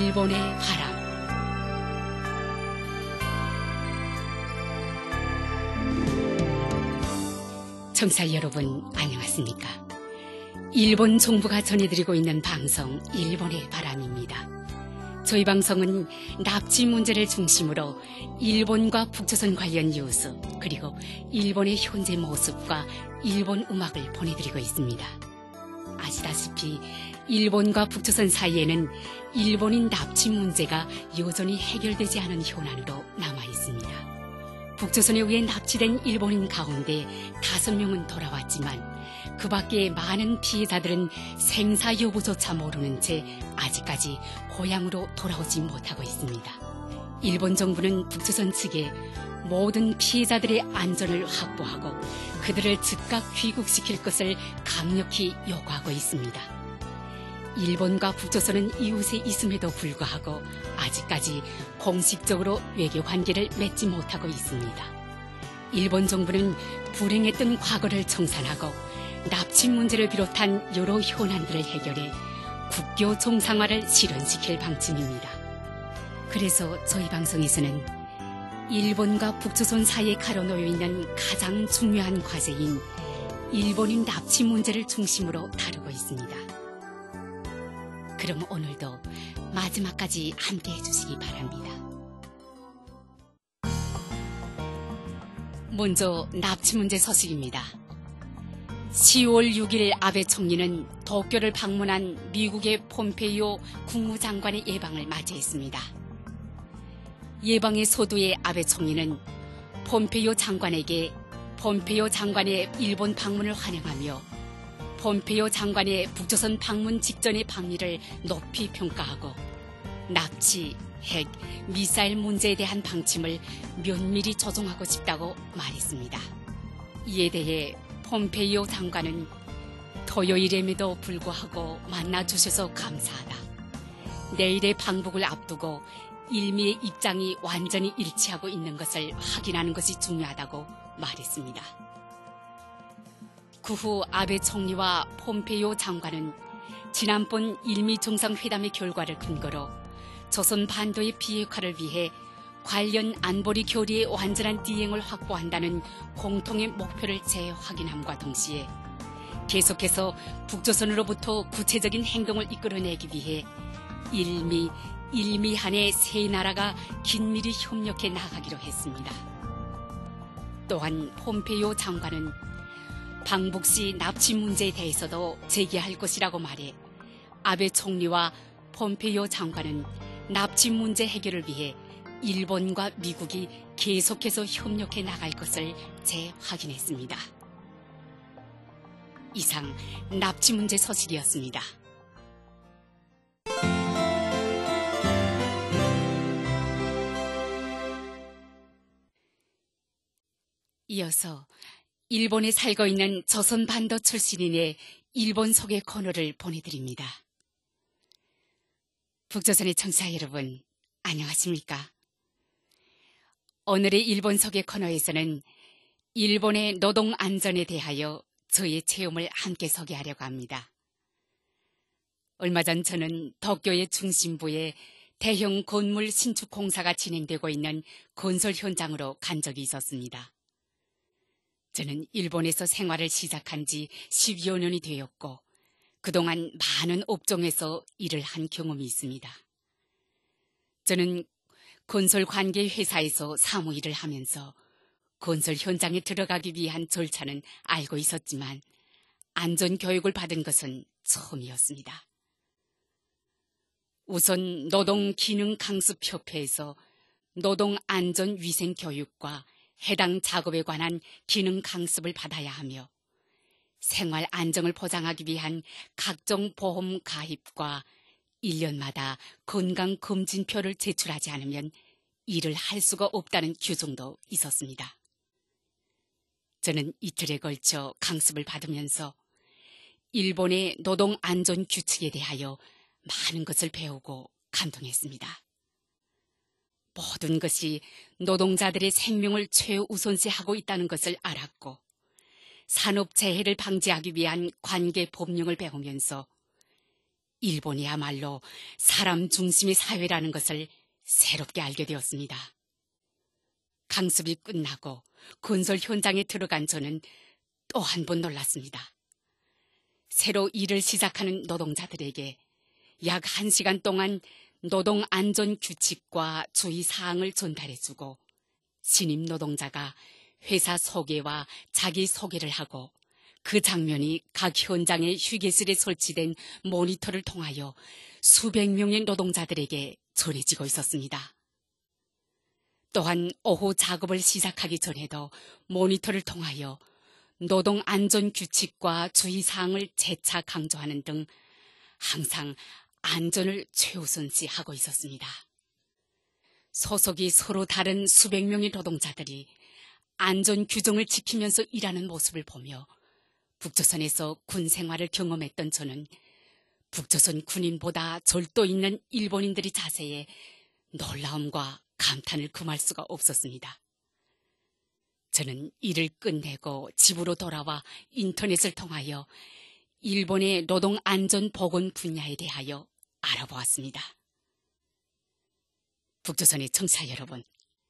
일본의 바람. 청취자 여러분, 안녕하십니까? 일본 정부가 전해드리고 있는 방송 일본의 바람입니다. 저희 방송은 납치 문제를 중심으로 일본과 북조선 관련 뉴스, 그리고 일본의 현재 모습과 일본 음악을 보내드리고 있습니다. 아시다시피 일본과 북조선 사이에는 일본인 납치 문제가 여전히 해결되지 않은 현안으로 남아 있습니다. 북조선에 의해 납치된 일본인 가운데 5명은 돌아왔지만 그 밖에 많은 피해자들은 생사 여부조차 모르는 채 아직까지 고향으로 돌아오지 못하고 있습니다. 일본 정부는 북조선 측에 모든 피해자들의 안전을 확보하고 그들을 즉각 귀국시킬 것을 강력히 요구하고 있습니다. 일본과 북조선은 이웃에 있음에도 불구하고 아직까지 공식적으로 외교 관계를 맺지 못하고 있습니다. 일본 정부는 불행했던 과거를 청산하고 납치 문제를 비롯한 여러 현안들을 해결해 국교 정상화를 실현시킬 방침입니다. 그래서 저희 방송에서는 일본과 북조선 사이에 가로놓여 있는 가장 중요한 과제인 일본인 납치 문제를 중심으로 다루고 있습니다. 그럼 오늘도 마지막까지 함께 해주시기 바랍니다. 먼저 납치 문제 소식입니다. 10월 6일 아베 총리는 도쿄를 방문한 미국의 폼페이오 국무장관의 예방을 맞이했습니다. 예방의 소두의 아베 총리는 폼페이오 장관에게 폼페이오 장관의 일본 방문을 환영하며 폼페이오 장관의 북조선 방문 직전의 방미를 높이 평가하고 납치, 핵, 미사일 문제에 대한 방침을 면밀히 조정하고 싶다고 말했습니다. 이에 대해 폼페이오 장관은 토요일임에도 불구하고 만나주셔서 감사하다. 내일의 방북을 앞두고 일미의 입장이 완전히 일치하고 있는 것을 확인하는 것이 중요하다고 말했습니다. 그 후 아베 총리와 폼페이오 장관은 지난번 일미 정상회담의 결과를 근거로 조선 반도의 비핵화를 위해 관련 안보리 교리의 완전한 이행을 확보한다는 공통의 목표를 재확인함과 동시에 계속해서 북조선으로부터 구체적인 행동을 이끌어내기 위해 일미 한의 세 나라가 긴밀히 협력해 나가기로 했습니다. 또한 폼페이오 장관은 방북 시 납치 문제에 대해서도 제기할 것이라고 말해 아베 총리와 폼페이오 장관은 납치 문제 해결을 위해 일본과 미국이 계속해서 협력해 나갈 것을 재확인했습니다. 이상 납치 문제 소식이었습니다. 이어서 일본에 살고 있는 조선 반도 출신인의 일본 소개 코너를 보내드립니다. 북조선의 청취자 여러분, 안녕하십니까? 오늘의 일본 소개 코너에서는 일본의 노동 안전에 대하여 저의 체험을 함께 소개하려고 합니다. 얼마 전 저는 도쿄의 중심부에 대형 건물 신축 공사가 진행되고 있는 건설 현장으로 간 적이 있었습니다. 저는 일본에서 생활을 시작한 지 10여 년이 되었고 그동안 많은 업종에서 일을 한 경험이 있습니다. 저는 건설 관계 회사에서 사무일을 하면서 건설 현장에 들어가기 위한 절차는 알고 있었지만 안전 교육을 받은 것은 처음이었습니다. 우선 노동기능강습협회에서 노동안전위생교육과 해당 작업에 관한 기능 강습을 받아야 하며 생활 안정을 보장하기 위한 각종 보험 가입과 1년마다 건강검진표를 제출하지 않으면 일을 할 수가 없다는 규정도 있었습니다. 저는 이틀에 걸쳐 강습을 받으면서 일본의 노동안전규칙에 대하여 많은 것을 배우고 감동했습니다. 모든 것이 노동자들의 생명을 최우선시하고 있다는 것을 알았고 산업재해를 방지하기 위한 관계 법령을 배우면서 일본이야말로 사람 중심의 사회라는 것을 새롭게 알게 되었습니다. 강습이 끝나고 건설 현장에 들어간 저는 또 한 번 놀랐습니다. 새로 일을 시작하는 노동자들에게 약 1시간 동안 노동 안전 규칙과 주의 사항을 전달해주고 신입 노동자가 회사 소개와 자기 소개를 하고 그 장면이 각 현장의 휴게실에 설치된 모니터를 통하여 수백 명의 노동자들에게 전해지고 있었습니다. 또한 오후 작업을 시작하기 전에도 모니터를 통하여 노동 안전 규칙과 주의 사항을 재차 강조하는 등 항상 안전을 최우선시하고 있었습니다. 소속이 서로 다른 수백 명의 노동자들이 안전 규정을 지키면서 일하는 모습을 보며 북조선에서 군 생활을 경험했던 저는 북조선 군인보다 절도 있는 일본인들의 자세에 놀라움과 감탄을 금할 수가 없었습니다. 저는 일을 끝내고 집으로 돌아와 인터넷을 통하여 일본의 노동안전보건 분야에 대하여 알아보았습니다. 북조선의 청취자 여러분,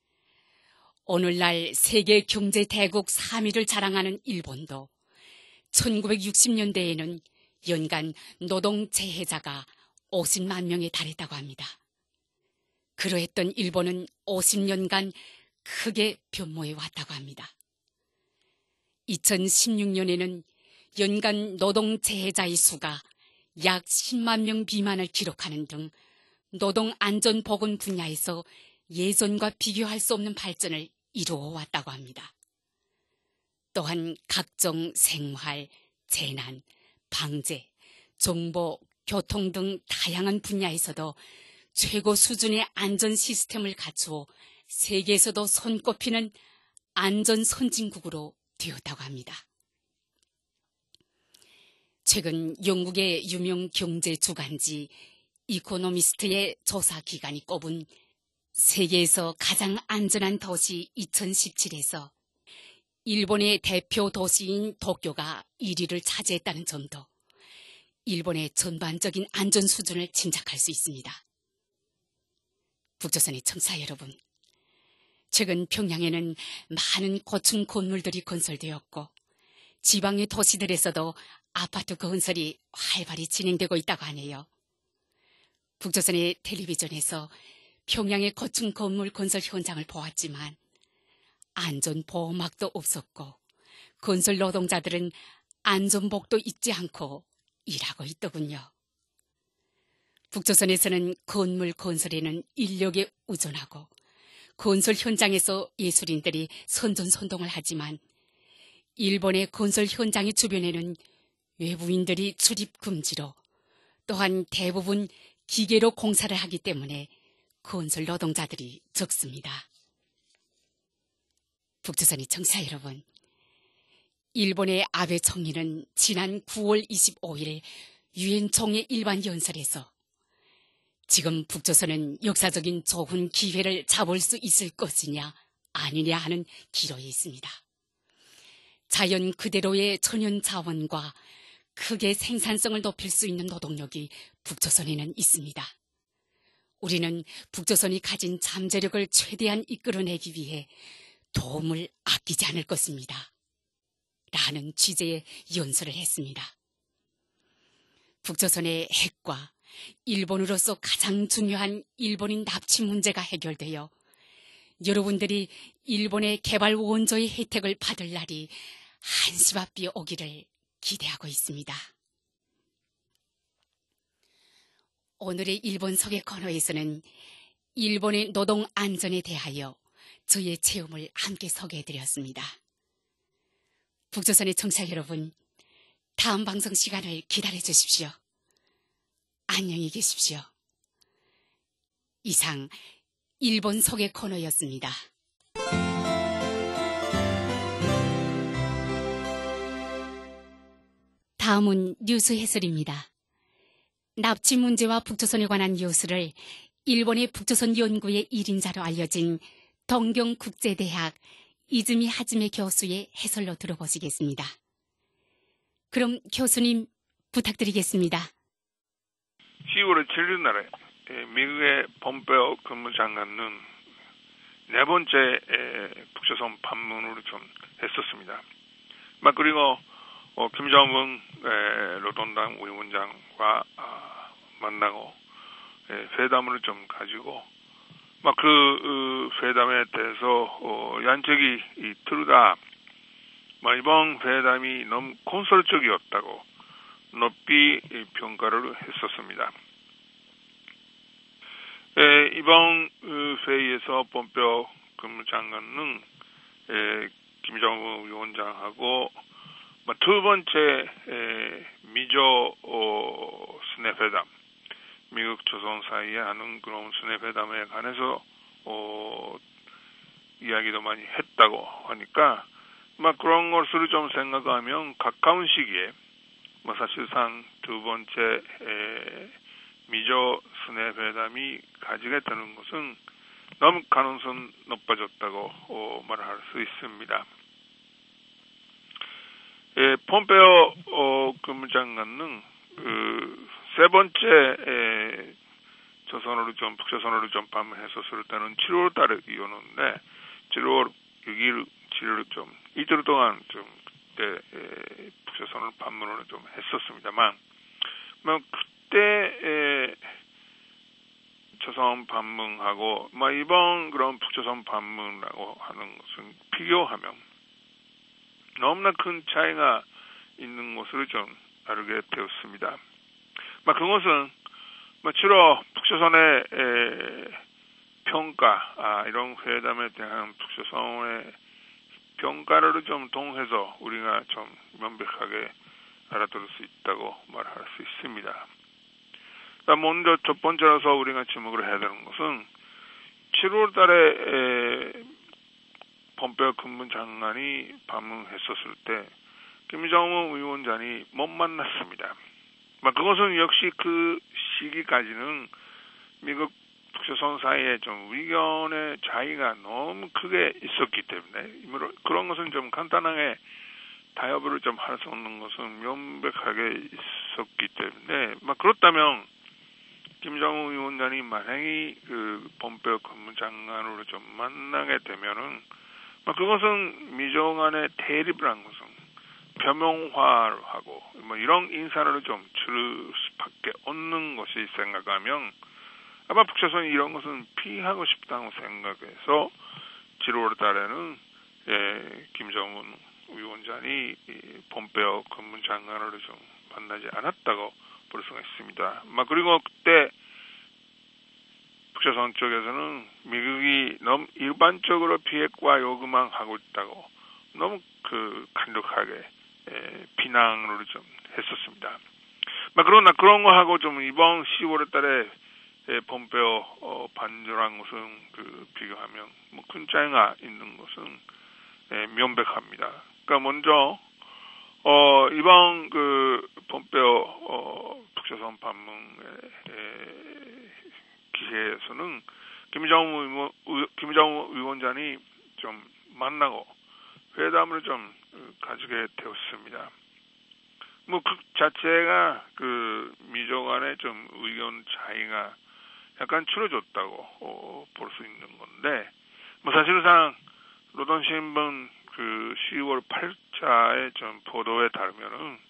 오늘날 세계 경제 대국 3위를 자랑하는 일본도 1960년대에는 연간 노동 재해자가 50만 명에 달했다고 합니다. 그러했던 일본은 50년간 크게 변모해 왔다고 합니다. 2016년에는 연간 노동 재해자의 수가 약 10만 명 미만을 기록하는 등 노동 안전 보건 분야에서 예전과 비교할 수 없는 발전을 이루어 왔다고 합니다. 또한 각종 생활, 재난, 방제, 정보, 교통 등 다양한 분야에서도 최고 수준의 안전 시스템을 갖추어 세계에서도 손꼽히는 안전 선진국으로 되었다고 합니다. 최근 영국의 유명 경제 주간지 이코노미스트의 조사 기관이 꼽은 세계에서 가장 안전한 도시 2017에서 일본의 대표 도시인 도쿄가 1위를 차지했다는 점도 일본의 전반적인 안전 수준을 짐작할 수 있습니다. 북조선의 청취자 여러분, 최근 평양에는 많은 고층 건물들이 건설되었고 지방의 도시들에서도 아파트 건설이 활발히 진행되고 있다고 하네요. 북조선의 텔레비전에서 평양의 고층 건물 건설 현장을 보았지만 안전보호막도 없었고 건설 노동자들은 안전복도 입지 않고 일하고 있더군요. 북조선에서는 건물 건설에는 인력에 의존하고 건설 현장에서 예술인들이 선전선동을 하지만 일본의 건설 현장의 주변에는 외부인들이 출입 금지로 또한 대부분 기계로 공사를 하기 때문에 건설 노동자들이 적습니다. 북조선의 청취자 여러분, 일본의 아베 총리는 지난 9월 25일 유엔 총회 일반 연설에서 지금 북조선은 역사적인 좋은 기회를 잡을 수 있을 것이냐 아니냐 하는 기로에 있습니다. 자연 그대로의 천연 자원과 크게 생산성을 높일 수 있는 노동력이 북조선에는 있습니다. 우리는 북조선이 가진 잠재력을 최대한 이끌어내기 위해 도움을 아끼지 않을 것입니다. 라는 취지의 연설을 했습니다. 북조선의 핵과 일본으로서 가장 중요한 일본인 납치 문제가 해결되어 여러분들이 일본의 개발 원조의 혜택을 받을 날이 한시 앞이 오기를 기대하고 있습니다. 오늘의 일본 소개 코너에서는 일본의 노동 안전에 대하여 저의 체험을 함께 소개해드렸습니다. 북조선의 청취자 여러분, 다음 방송 시간을 기다려 주십시오. 안녕히 계십시오. 이상 일본 소개 코너였습니다. 다음은 뉴스 해설입니다. 납치 문제와 북조선에 관한 뉴스를 일본의 북조선 연구의 1인자로 알려진 동경국제대학 이즈미 하즈메 교수의 해설로 들어보시겠습니다. 그럼 교수님 부탁드리겠습니다. 10월 7일 날에 미국의 폼페오 국무장관은 네 번째 북조선 방문을 좀 했었습니다. 그리고 김정은 노동당 위원장과 만나고 회담을 좀 가지고 그 회담에 대해서 양측이 둘 다 이번 회담이 너무 건설적이었다고 높이 평가를 했었습니다. 이번 회의에서 폼페오 국무장관은 김정은 위원장하고 두 번째 미조 스냅회담, 미국 조선 사이에 하는 그런 스냅회담에 관해서 이야기도 많이 했다고 하니까 그런 것을 좀 생각하면 가까운 시기에 사실상 두 번째 미조 스냅회담이 가지게 되는 것은 너무 가능성 높아졌다고 말할 수 있습니다. 폼페오 국무장관은 세 번째 북조선으로 좀 방문했었을 때는 7월 달에 이었는데 7월 6일, 7일 좀 이틀 동안 좀 그때 북조선을 방문을 좀 했었습니다만 그때 조선 방문하고 이번 그런 북조선 방문이라고 하는 것은 비교하면 너무나 큰 차이가 있는 것을 좀 알게 되었습니다. 그것은 주로 북조선의 평가, 이런 회담에 대한 북조선의 평가를 좀 통해서 우리가 좀 명백하게 알아들을 수 있다고 말할 수 있습니다. 먼저 첫 번째로서 우리가 주목을 해야 되는 것은 7월 달에 폼페오 국무장관이 방문했었을 때 김정은 위원장이 못 만났습니다. 그것은 역시 그 시기까지는 미국 북조선 사이에 좀 의견의 차이가 너무 크게 있었기 때문에 그런 것은 좀 간단하게 타협을 좀 할 수 없는 것은 명백하게 있었기 때문에 그렇다면 김정은 위원장이 만약에 그 폼페오 국무장관으로 좀 만나게 되면은 그것은 미조 간의 대립이라는 것은 표명화하고 이런 인사를 좀 줄일 수밖에 없는 것이 생각하면 아마 북조선이 이런 것은 피하고 싶다고 생각해서 7월 달에는 김정은 위원장이 폼페오 국무장관을 좀 만나지 않았다고 볼 수가 있습니다. 그리고 그때 북조선 쪽에서는 미국이 너무 일반적으로 비핵화 요구만 하고 있다고 너무 강력하게 비난을 좀 했었습니다. 그러나 그런 거 하고 좀 이번 10월 달에 폼페오 반전한 것은 비교하면 큰 차이가 있는 것은 명백합니다. 먼저 이번 폼페오 북조선 방문의 기회에서는 김정은 위원장이 좀 만나고 회담을 좀 가지게 되었습니다. 그 자체가 미조 간의 좀 의견 차이가 약간 줄어졌다고 볼 수 있는 건데 사실상 노동신문 10월 8자의 좀 보도에 따르면은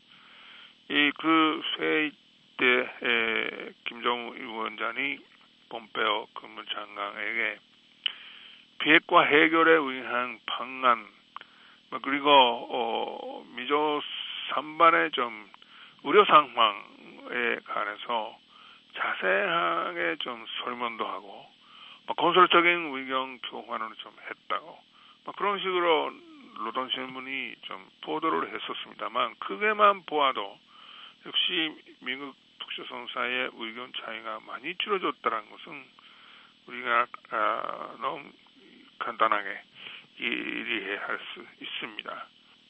회의 때 김정은 위원장이 폼페오 국무장관에게 비핵화 해결에 의한 방안 그리고 미조 산반의 좀 우려 상황에 관해서 자세하게 좀 설명도 하고 건설적인 의견 교환을 좀 했다고 그런 식으로 노동신문이 좀 보도를 했었습니다만 그게만 보아도 역시 미국 북조선 사이의 의견 차이가 많이 줄어졌다는 것은 우리가 너무 간단하게 이해할 수 있습니다.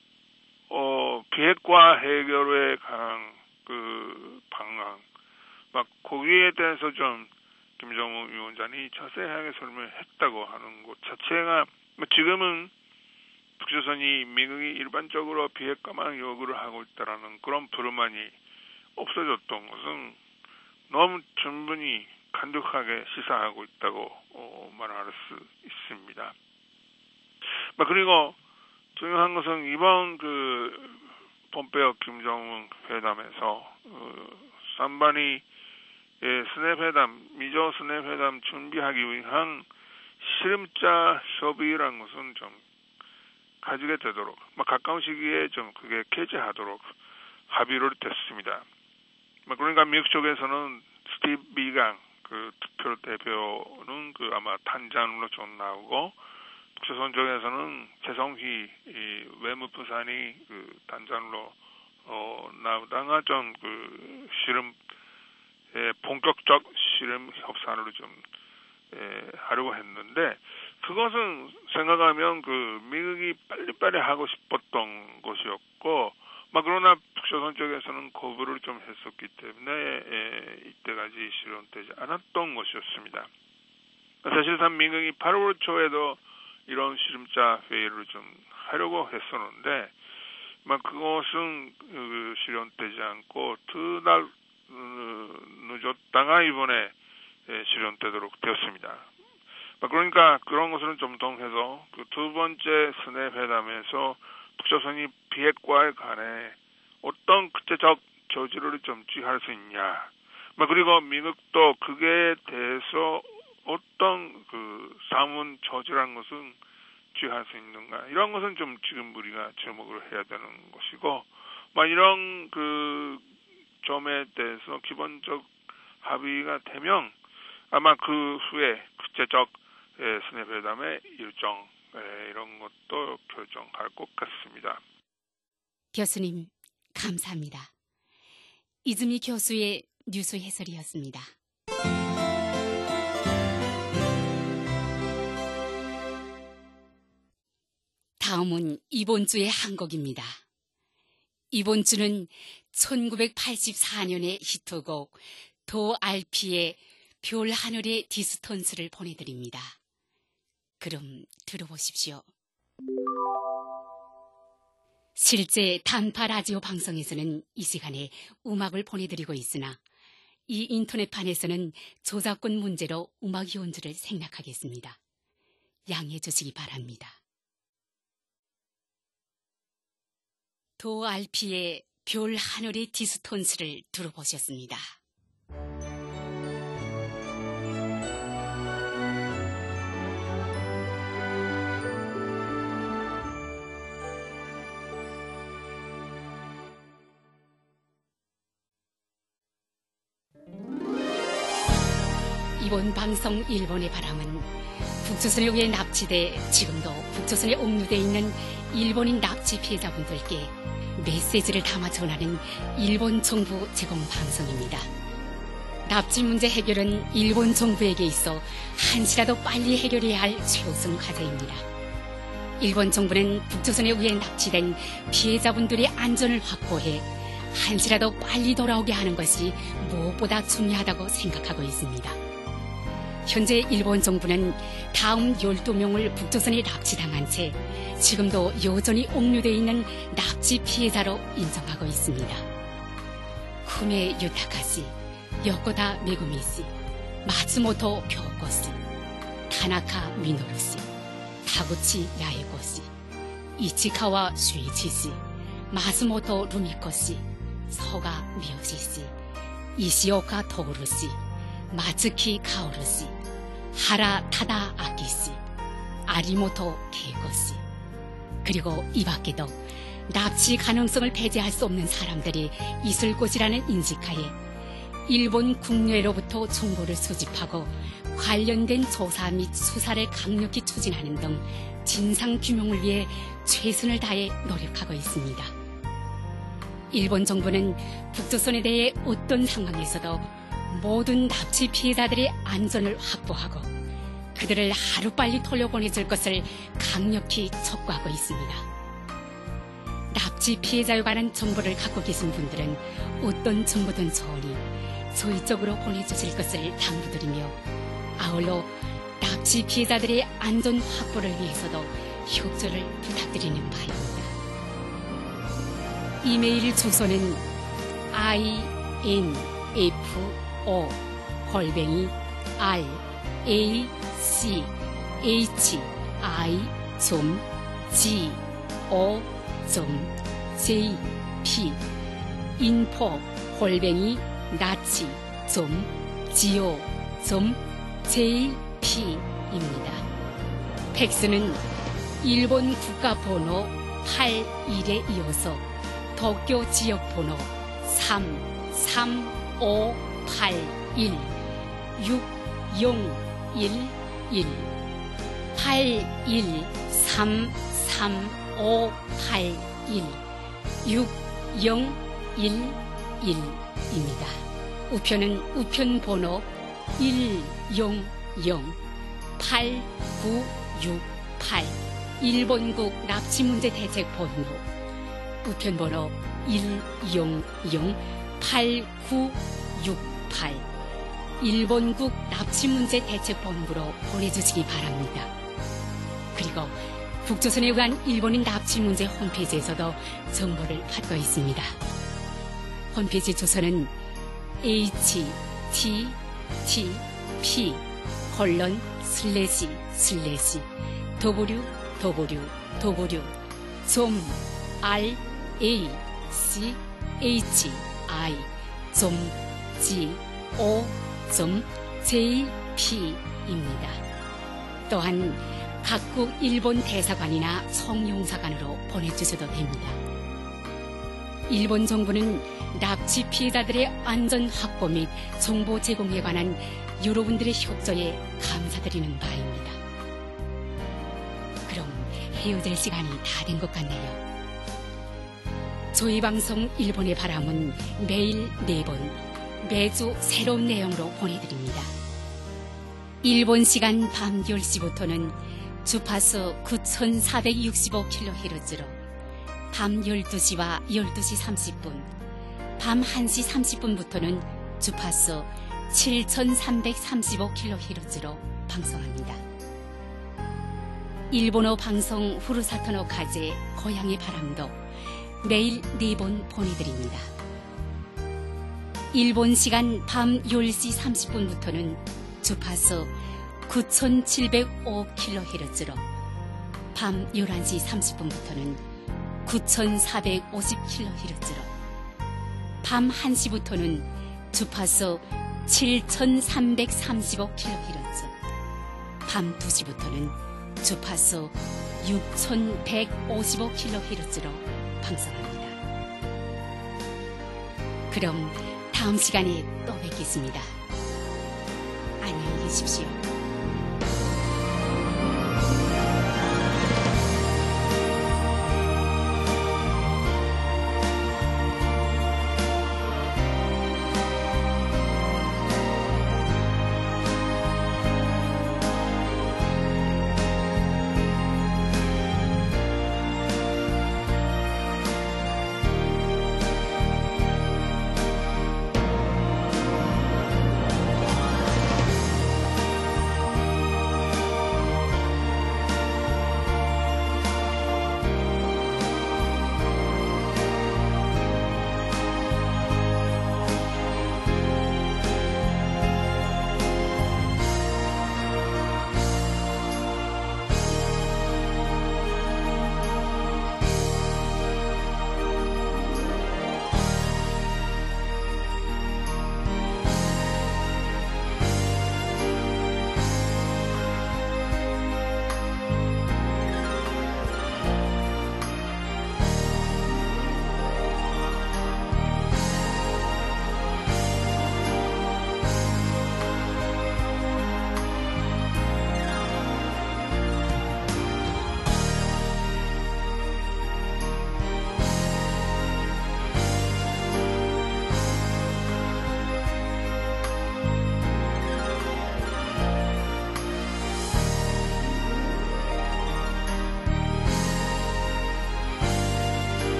비핵화 해결에 관한 방안, 거기에 대해서 좀 김정은 위원장이 자세하게 설명했다고 하는 것 자체가 지금은 북조선이 미국이 일반적으로 비핵화만 요구를 하고 있다라는 그런 불만이 없어졌던 것은 너무 충분히 간독하게 시사하고 있다고 말할 수 있습니다. 그리고 중요한 것은 이번 폼페이오 김정은 회담에서 산반이 스냅 회담, 미조 스냅 회담 준비하기 위한 실험자 협의라는 것은 좀 가지게 되도록 가까운 시기에 좀 그게 개최하도록 합의를 됐습니다. 그러니까 미국 쪽에서는 스티브 비강 특별 대표는 아마 단장으로 좀 나오고 북조선 쪽에서는 최성희 외무부산이 단장으로 나오다가 좀 실험 본격적 실험 협상을 좀 하려고 했는데 그것은 생각하면 미국이 빨리빨리 하고 싶었던 것이었고 그러나 북조선 쪽에서는 거부를 좀 했었기 때문에 이때까지 실현되지 않았던 것이었습니다. 사실상 미국이 8월 초에도 이런 실험자 회의를 좀 하려고 했었는데 그것은 실현되지 않고 2달 늦었다가 이번에 실현되도록 되었습니다. 그러니까 그런 것을 좀 통해서 두 번째 스냅 회담에서 북조선이 비핵화에 관해 어떤 구체적 조치를 좀 취할 수 있냐. 그리고 미국도 그에 대해서 어떤 사문 조치라는 것은 취할 수 있는가. 이런 것은 좀 지금 우리가 주목을 해야 되는 것이고, 이런 점에 대해서 기본적 합의가 되면 아마 그 후에 구체적 스냅 회담의 일정 이런 것도 결정할 것 같습니다. 교수님, 감사합니다. 이즈미 교수의 뉴스 해설이었습니다. 다음은 이번 주의 한 곡입니다. 이번 주는 1984년의 히트곡 도 알피의 별 하늘의 디스턴스를 보내드립니다. 그럼 들어보십시오. 실제 단파 라디오 방송에서는 이 시간에 음악을 보내드리고 있으나 이 인터넷판에서는 저작권 문제로 음악 연주를 생략하겠습니다. 양해해 주시기 바랍니다. 도 알피의 별 하늘의 디스턴스를 들어보셨습니다. 이번 방송 일본의 바람은 북조선에 의해 납치돼 지금도 북조선에 옥류돼 있는 일본인 납치 피해자분들께 메시지를 담아 전하는 일본 정부 제공 방송입니다. 납치 문제 해결은 일본 정부에게 있어 한시라도 빨리 해결해야 할 최우선 과제입니다. 일본 정부는 북조선에 의해 납치된 피해자분들의 안전을 확보해 한시라도 빨리 돌아오게 하는 것이 무엇보다 중요하다고 생각하고 있습니다. 현재 일본 정부는 다음 12명을 북조선에 납치당한 채 지금도 여전히 옥류되어 있는 납치 피해자로 인정하고 있습니다. 쿠메 유타카시, 요코다 메구미씨, 마츠모토 교코씨, 타나카 미노루씨, 타구치 야에고씨, 이치카와 슈이치씨, 마스모토 루미코씨, 서가 미요시씨, 이시오카 토구루씨, 마츠키 카오루씨, 하라 타다 아키씨, 아리모토 케이고씨, 그리고 이 밖에도 납치 가능성을 배제할 수 없는 사람들이 있을 곳이라는 인식하에 일본 국내로부터 정보를 수집하고 관련된 조사 및 수사를 강력히 추진하는 등 진상규명을 위해 최선을 다해 노력하고 있습니다. 일본 정부는 북조선에 대해 어떤 상황에서도 모든 납치 피해자들의 안전을 확보하고 그들을 하루빨리 돌려보내줄 것을 강력히 촉구하고 있습니다. 납치 피해자에 관한 정보를 갖고 계신 분들은 어떤 정보든 좋으니 저희 쪽으로 보내주실 것을 당부드리며 아울러 납치 피해자들의 안전 확보를 위해서도 협조를 부탁드리는 바입니다. 이메일 주소는 info o 골뱅이 r a c h i g o j p info 골뱅이 나치 go jp입니다. 팩스는 일본 국가번호 81에 이어서 도쿄 지역번호 33581 6011 81333581 6011입니다. 우편은 우편번호 1008968 일본국 납치문제대책본부 우편번호 1008968 일본국 납치문제대책본부로 보내주시기 바랍니다. 그리고 북조선에 의한 일본인 납치문제 홈페이지에서도 정보를 받고 있습니다. 홈페이지 주소는 www.raci.go.jp입니다. 또한 각국 일본 대사관이나 송용사관으로 보내주셔도 됩니다. 일본 정부는 납치 피해자들의 안전 확보 및 정보 제공에 관한 여러분들의 협조에 감사드리는 바입니다. 그럼 헤어질 시간이 다 된 것 같네요. 저희 방송 일본의 바람은 매일 4번, 매주 새로운 내용으로 보내드립니다. 일본 시간 밤 10시부터는 주파수 9465kHz로 밤 12시와 12시 30분, 밤 1시 30분부터는 주파수 7335kHz로 방송합니다. 일본어 방송 후루사토노 카제 고향의 바람도 매일 4번 보내드립니다. 일본 시간 밤 10시 30분부터는 주파수 9705kHz로 밤 11시 30분부터는 9450kHz로 밤 1시부터는 주파수 7335kHz 밤 2시부터는 주파수 6155kHz로 방송합니다. 그럼 다음 시간에 또 뵙겠습니다. 안녕히 계십시오.